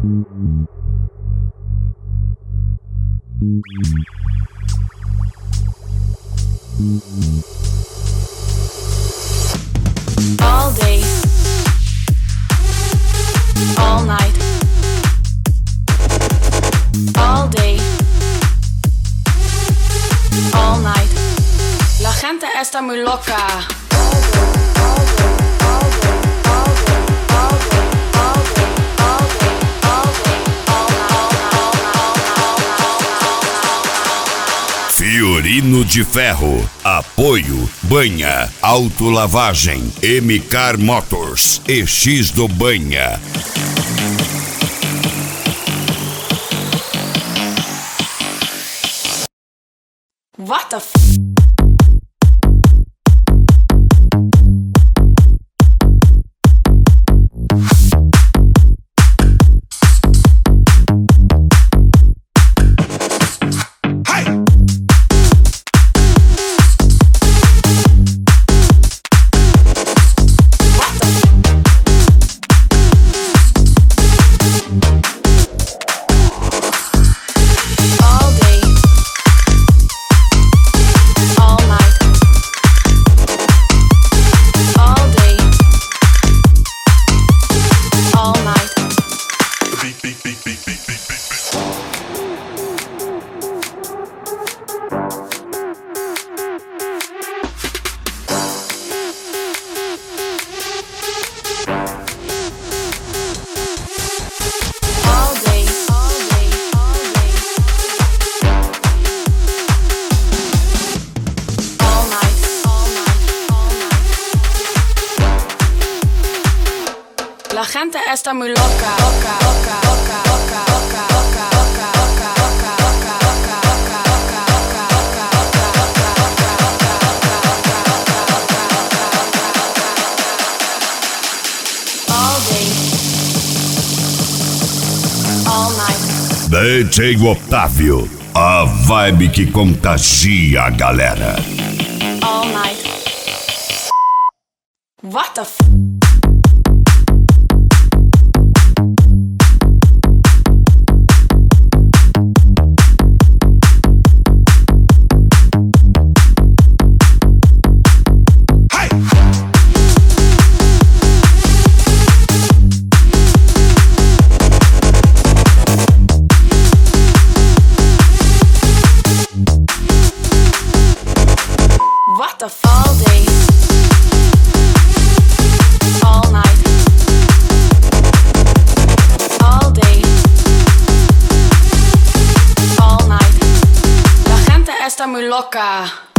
All day, all night, all day, all night. La gente está muy loca. Fiorino de Ferro, apoio, Banha, Autolavagem, MCAR Motors, EX do Banha. What the La gente está muy loca. All day, all night. DJ Otávio, a vibe que contagia a galera. All night. What the all day, all night, all day, all night. La gente está muy loca.